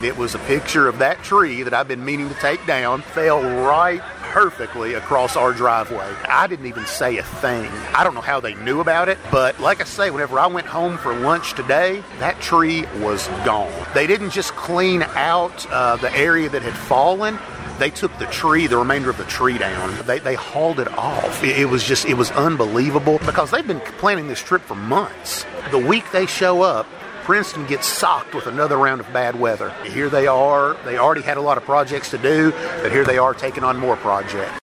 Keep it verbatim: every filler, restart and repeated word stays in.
It was a picture of that tree that I've been meaning to take down, fell right perfectly across our driveway. I didn't even say a thing. I don't know how they knew about it, but like I say, whenever I went home for lunch today, that tree was gone. They didn't just clean out uh, the area that had fallen. They took the tree, the remainder of the tree down. They they hauled it off. It, it was just, it was unbelievable because they've been planning this trip for months. The week they show up, Princeton gets socked with another round of bad weather. Here they are. They already had a lot of projects to do, but here they are taking on more projects.